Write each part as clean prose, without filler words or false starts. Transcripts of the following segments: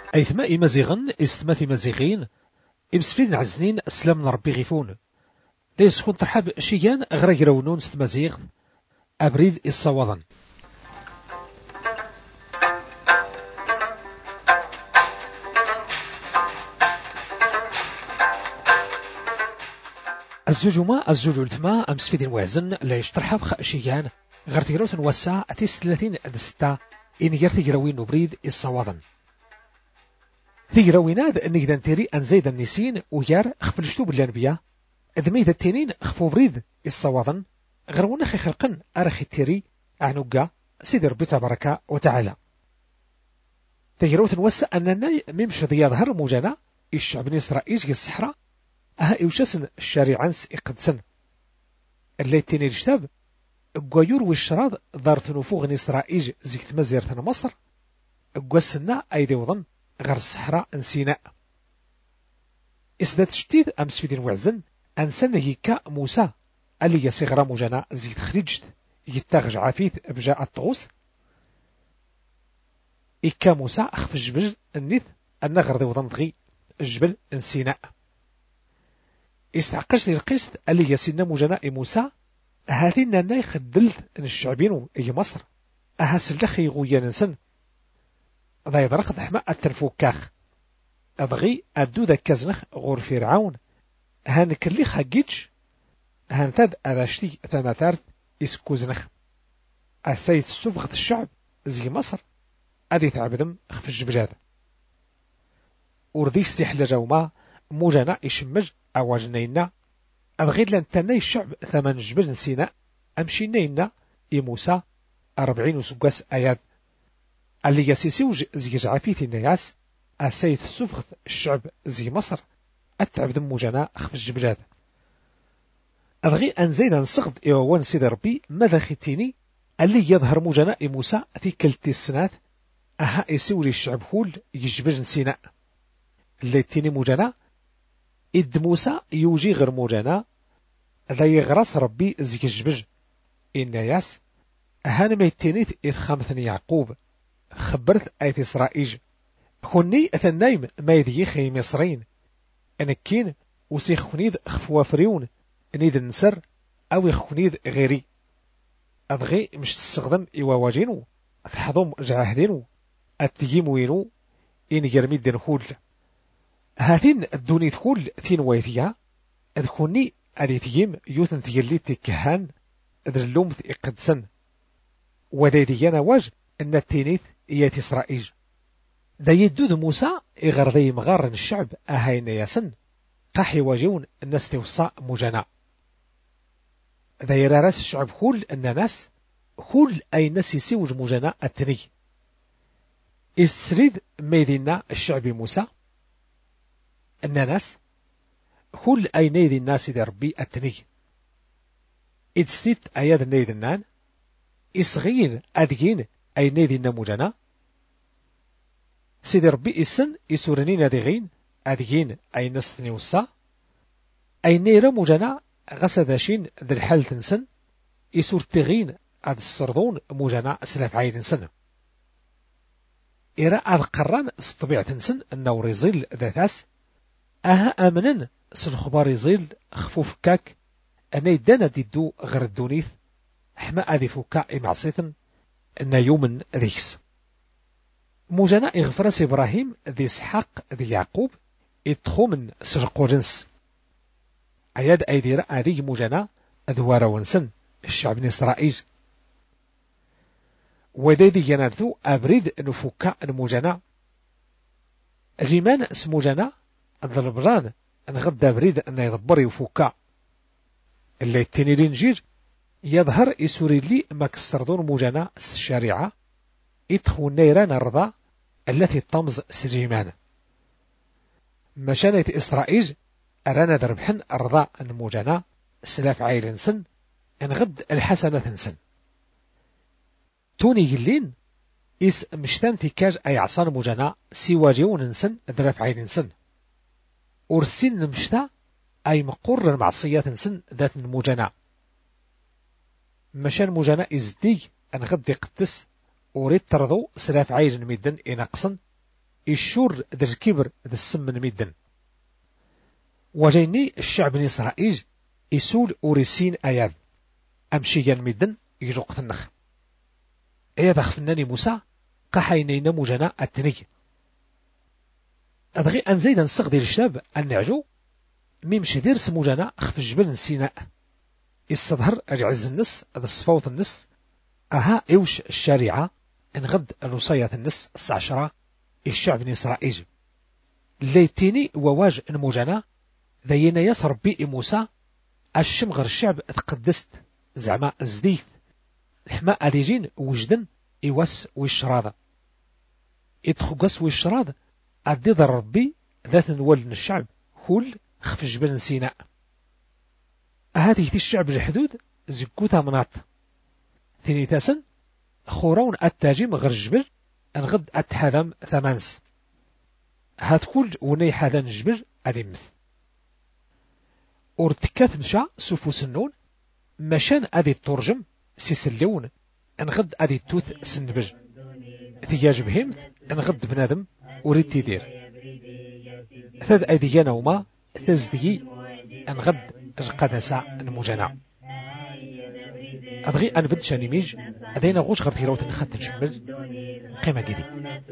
أيثما إمازيغن إستماث إمازيغين إمسفيد عزنين السلام من ربي غيفون ليس خون ترحب شيان غرا يراونون ستمازيغ أبريد الصواضن. الزوج الثما أمسفيد وازن لا يشترحب شيان غير تيروث وسع 30 دستا إن غير تيراوين نبريد الصواضن. تيراويناد نقدر تيري أنزيد النسين ويار خف الجتوب الأنبياء ذميد التنين خفو بريد الصواضن غير ونخي خلقن أرخي تيري عنوكا سيدي ربي تبارك وتعالى. تيروث نوسع أننا ميمش ذي يظهر موجانا الشعب إسرائيل جي الصحراء أها إوشاسن الشارعانس إقدسن اللي تيني الجتاب قويور والشراض دارت نفوغ إسرائيل زيكت مزيرة مصر قوسنا أيدي وضن غير الصحراء سيناء إسدات شتيد أمس فيدين وعزن أنسان يكا موسى اللي يصيغ موجانا زيت خريجت يتاغج عفيت بجاء الطغوس إكا موسى أخف الجبل النث أن غرد وضن دغي الجبل سيناء استعقش القسط اللي يسينا موجانا موسى هاثين أنا يخدلت الشعبين أي مصر أهاسل لخي غويا ننسن ذا يضرق دحما التنفوكاخ أبغي أدو ذا كزنخ غور فرعون هانك اللي خاقيتش هانثاد أذاشتي ثماثارت إسكوزنخ السيد السفغة الشعب زي مصر أدي تعبدم خف الجبجاد وردي استحل جوما موجانا إشمج أواجنينا أبغي لان تناي الشعب ثمان جبل سيناء أمشينينا إموسى 40 سقاس آيات اللي يسيسيوج زي جعفيتي الناس السيد السفغة الشعب زي مصر أتعبد موجانا خف الجبلات أبغي أن زيدا نصغد إيوان سيد ربي ماذا ختيني اللي يظهر موجانا موسى في كلتي السنات أها يسوري الشعب كل يجبل سيناء اللي تيني موجانا إد موسى يوجي غير موجانا ذا يغرس ربي زي جبج الناس أهان ما يتينيت إذ خامثني يعقوب خبرت آية إسرائيل خني أثنايم ما يذي خي مصرين أنكين وسيخ خنيد خفوا فريون نيد النسر أو يخنيد غيري أبغي مش تستخدم إواواجينو أتحضم جعهدينو أتجيموينو إن يرميد دنخول هاتين الدوني تخول ثين ويثيا أدخوني أديتيم يوثن تيليت كهان أدرلوم إقدسن وذي ديانا واج أن التينيث إيات إسرائيل دا يدود موسى إغرذي مغارن الشعب أهاين ياسن قاحي واجون الناس توصى مجانا دا يراراس الشعب كل الناس كل أي ناس يسيوج مجانا التني استسريد ميدينا الشعب موسى الناس كل أي نيد الناس دي ربي التني استسريد أياد نيد النان إصغير أدقين أي نيد النموجانا سيدي ربي إسن إسورنين أدغين أدغين أي نستني وصا أي نيرا موجانا غسداشين ذي الحال تنسن إسور تغين أد السردون موجانا سلاف عايد تنسن إرا أد قران استطبيع تنسن أنه ريزيل ذاتاس أها آمنن سنخبار ريزيل خفوف كاك أنا يدانا ديدو غير الدونيث حما أذي فكا إمعصيثن أن يومن ذيكس موجانا إغفرس إبراهيم ذي إسحاق ذي يعقوب إدخو من سرقو جنس أياد أيدير أذي موجانا أذوار ونسن الشعب إسرائيل وذي ينارثو أبريد نفكا الموجانا الجيمان اسموجانا الضربران نغد أبريد أن يضبر يفكا اللي التنيرين جير يظهر إسوري لي مكسردون موجانا الشارعة إدخو نيران الرضا التي تطمز سجيمان مشانة إسرائيل أرانا دربحن الرضا الموجانا سلاف عائل سن انغد الحسنة سن توني جلين إس مشتان تكاج أي عصان موجانا سيواجيون سن درف عائل سن أرسين مشتا أي مقر المعصية سن ذات الموجانا مشان موجانا إزدي انغد يقدس وريد ترضو سلاف عايج ميدن إناقصن الشور در الكبر در السمن ميدن وجيني الشعب بني إسرائيل يسول أوريسين أياد أمشي جان ميدن يجوق تنخ أياد أخفناني موسى قحينينا مجانا التني أدغي أن زيدا نسق ديال الشاب النعجو ميمشي دير سموجانا أخف جبل سيناء يستظهر العز النس هذا الصفوت النس أها إوش الشريعة انغد الوصية النس 19 الشعب بني إسرائيل ليتيني وواج الموجانا ذينا يسر بي موسى الشمغر الشعب تقدست زعما زديث الحماء أديجين وجدن إيواس ويشراض يتخقس ويشراض أديد ربي ذات نولن الشعب كل خف جبل سيناء هذه الشعب الحدود زكوتا مناط ثاني تاسن خورون التاجيم غير الجبل انغد التحذم ثمانس هاد كل وني حذان الجبل أديمث ورتكات مشا سوفو سنون مشان أدي الترجم سيسلون انغد أدي التوث سنبج ثياج بهمث انغد بنادم وريد تيدير ثاد أديانا وما ثزدي انغد القدسة المجانا أدغي أن بنت شاني ميج أدينا غوش غير تيروت نخد نشمل قيمة جدي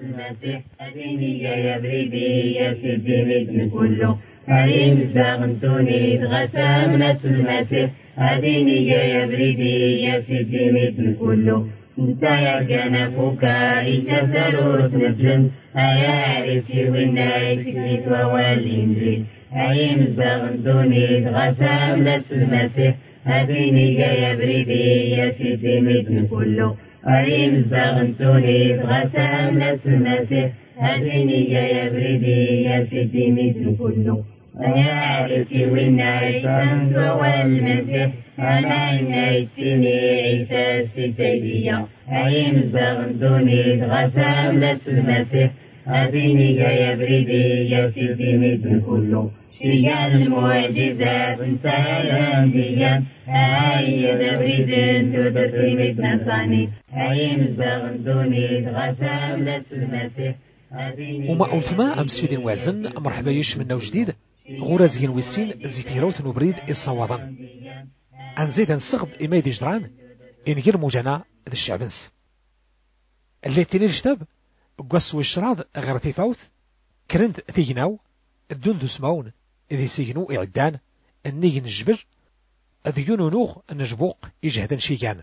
أديني يا بريدي يا سيدي مثل كله هايم زاغنتوني تغسامنة المسيح أديني يا بريدي يا سيدي مثل كله انت يا جنفوكا إتسروت نجم هيا عرسي والنايك سيت والإنجيل هايم زاغنتوني تغسامنة المسيح أديني يا بريدي يا سيدي مثل كله هايم زاغنتوني تغسامنة المسيح أديني يا بريدي يا سيدي مثل كله يا عرسي والنايك أنت والمسيح أنا نايتني عيسى سيدية هايم زاغنتوني تغسامنة المسيح أديني يا بريدي يا سيدي مثل كله شيا المعجزات انت يا أنبياء هاي بريد تدري مثل صاني هايم زاغنتوني تغسامنة المسيح وما أولتما أمس في دين وازن مرحبا يش منا وجديد غورازين ويسين زيتيروت نبريد الصواضن أنزيد نصغد إمايدي جدران إنجير موجانا ذا الشعبنس اللي تيني الجتاب قص والشراض غير فوت كرند ثيجناو الدون دوسماون إذي سيجنو إعدان النيجن الجبر أذيونو نوغ النجبوق يجهدن شيجان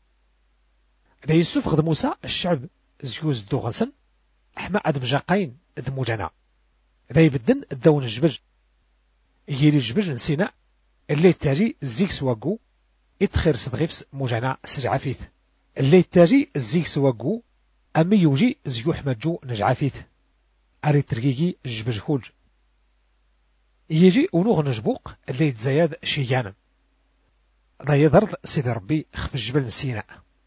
ذا يسوف غد موسى الشعب زيوز دوغنسن أحما أدم جاقين ذا موجانا ذا يبدن الدون الجبر يجيري الجبر نسينا اللي تاجي زيك سواقو اتخير صدغيفس موجانا سجعافيت اللي تاجي زيك سواقو أمي يوجي زيوح مجو نجعافيت أري ترقيقي الجبر هولج يجي ونوغ نجبوق اللي يتزايد شيانا ذا يضرد سيد ربي خف الجبل سيناء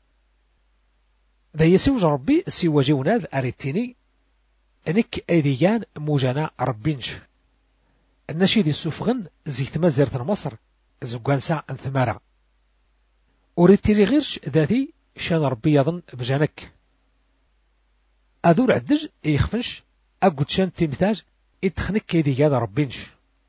ذا يسوج ربي سيواجي وناد أريتيني انك ايديان موجانا ربينش النشيد السوفغن زيت مزرت مصر زقان ساعة ثمارة وريتيري غيرش ذاتي شان ربي يظن بجانك أدور عدج يخفنش أقود شان تمتاج اتخنك ايديان ربينش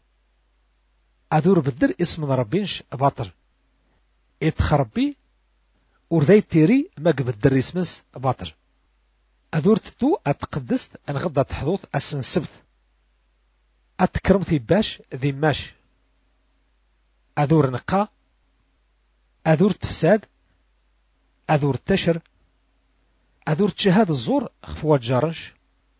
أدور بدر اسم ربينش باطل اتخربي ورداي تيري ما قبدر اسمس باطل أدور تتو أتقدست أنغضى تحضوث أسن سبت أتكرمتي باش ذي ماش أدور نقا أدور تفساد أدور تشر أدور تشهاد الزور خفوات جارنش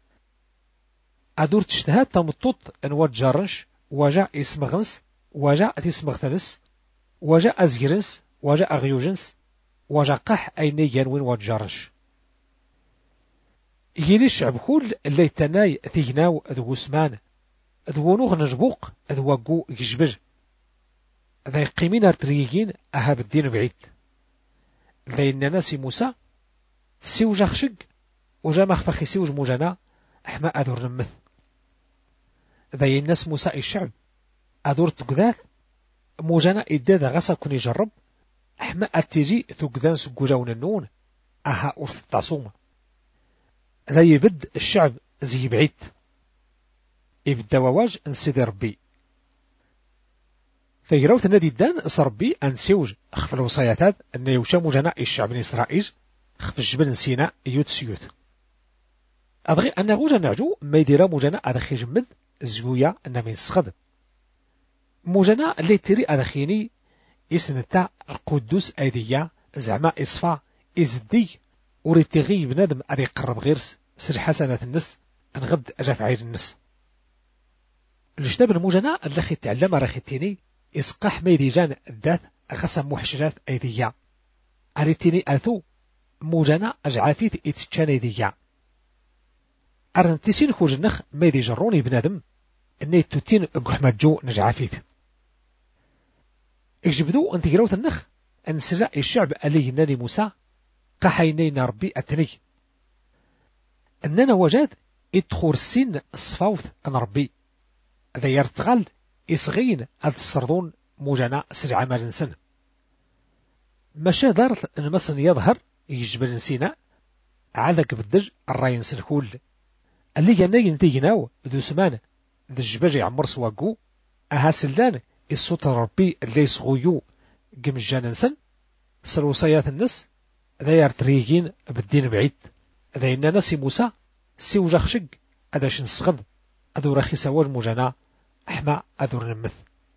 أدور تشتهاد تمطوط أنوات جارنش وجاء اسم غنس وجاء اسم غتنس وجاء أزجرنس وجاء غيوجنس وجاء قح أين ينوين وجارنش يجيلي الشعب كل اللي تناي ثيجناو ذو اسمان ذو نوغ نجبوق ذو وقو يجبر ذا يقيمين ارتريجين أهاب الدين بعيد ذا الناس موسى سيوجا خشق وجا مخفخي سيوج موجانا أحما أدور نمث ذا الناس موسى الشعب أدور تقذاث موجانا إدادا غسا كون يجرب أحما أتيجي تقذان سقوجاون النون أها أرث التصوم ذا يبد الشعب زي بعيد يبدا واج نسيدي ربي فيراوت النادي الدان ربي انسيوج خف الوصايات ان يوشا موجنا الشعب بني اسرائيل خف الجبل سيناء يوت سيوت ابغي ان غوجا نعجو ما يدير موجنا هذا خي جمد زويا ان من سخد موجنا اللي تيري هذا خيني يسنتا القدوس ايديا زعما اصفا ازدي وريتيغي بنادم ادي يقرب غير سر حسنات النس نغد اجا في عيد النس الجداب الموجنا اللي خي تعلم راه خيتيني اسقاح ميديجان الذات غسم محشجات ايديا اريتيني اثو موجنا اجعافيت اتشان ايديا ارنتيسين خوجنخ ميدي جروني بنادم اني توتين قحمد جو نجعافيت اجبدو انت جروت النخ ان سجا الشعب عليه ناني موسى قحينينا ربي اتني اننا وجاد ادخور السن الصفاوت ان ربي ذا يرتغل إصغين هاد السردون موجنا سجع مالنسن ماشا دارت المسن يظهر يجبل نسينا عادك بالدج الراين سنكول اللي جانا ينتيجناو ذو سمان ذا الجباج يعمر سواقو أها سلان الصوت ربي اللي يصغيو قم الجاننسن سلوصيات النس ذا يرتريجين بالدين بعيد ذا إنا ناسي موسى سيو شق هذا شنصغد أدو رخي سواج موجنا أحمى أدور نمث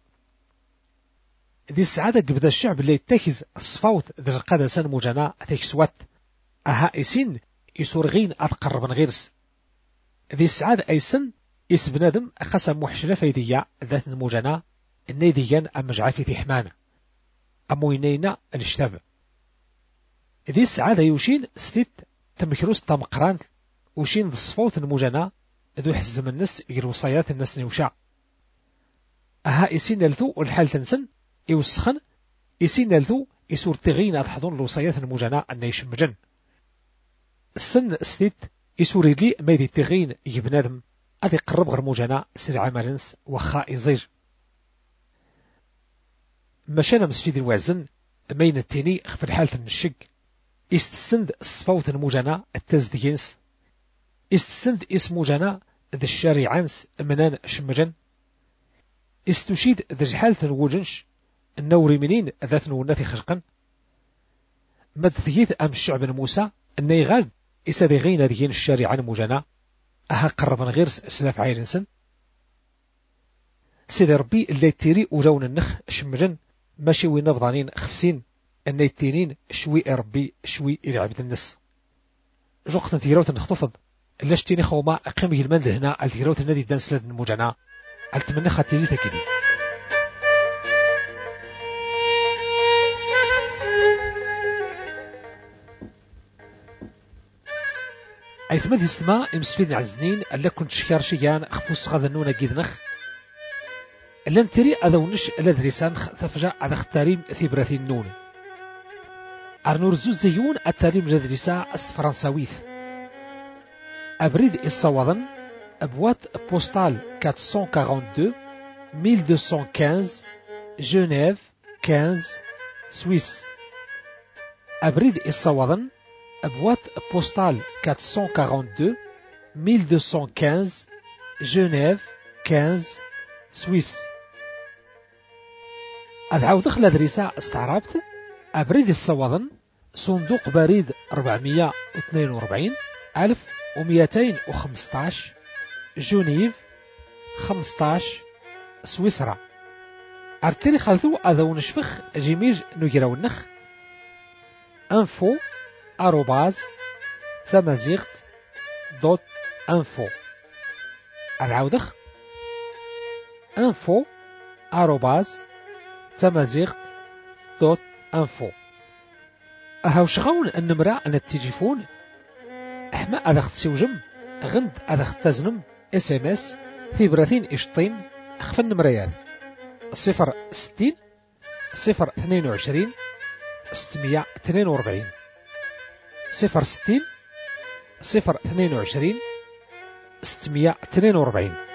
ذي السعادة قبدا الشعب اللي يتاكز الصفاوت ذي القادسان موجنا تيكسوات أها إسين يسورغين أتقربن غيرس ذي السعادة أيسن إس بنادم خسم محشرة فيدية ذات الموجنا النيديان أمجعافي تحمان أموينينا الاشتاب ذي السعادة يوشين ستيت تمكروس تمقران وشين ذي الصفاوت الموجنا ذو حزم النس يروصيات النس نوشا أها إسين لذو والحال تنسن يوسخن إسين لذو يسور تغين أضحضون الوصيات المجناء أن يشمجن السن ستيت يسور لي ميدي تغين يبنادم أذي قرب غير مجناء سرع مالنس وخا يزير مشانا مسفيد الوازن مين التيني في الحال تنشق يستسند الصفوت المجناء التزدينس يستسند اسم مجناء ذا الشارعانس منان شمجن استشيد ذا الحالة الوجنش النوري منين ذات نوناتي خشقا مدثيث أم الشعب موسى أن يغال إسادي غينا ديين الشارعان مجانا أها قربا غير سلاف عيرنسن سيدي ربي اللي يتيري وجون النخ شمجن ماشي وين نبضانين خفسين أن يتينين شوي ربي شوي إلى عبد النس جوقت نتيروت نخطفض لاش تيني خوما أقيم يلمان هنا التيروت النادي دانس لدن مجانا أتمنى خاتيري تكيدي أيثمد استماع إمسفيد عزنين ألا كنت شكار شيان خفوس غذنونا جيدنخ ألا نتري أذونش ألا دريسان ثفجاء على اختاريم ثبرثي النون أرنور زوز زيون التاريم جدريسا أست فرنساويث أبريد الصوادن أبوات بوستال 442 1215 جنيف 15 سويس أبريد الصوادن أبوات بوستال 442 1215 جنيف 15 سويس أدعو دخل أدريسا استعرابت أبريد الصوادن صندوق بريد 442 1215 جنيف 15 سويسرا أرتري خلثو أذو نشفخ جيميج نجراو النخ info @tamazight.info العودخ info @tamazight.info أهاو شغون النمرة أن التليفون أحما أذا اختسوجم غند أذا اختزنم SMS ثبرثين إشطين أخف النمريات 060 022 642 060 022 642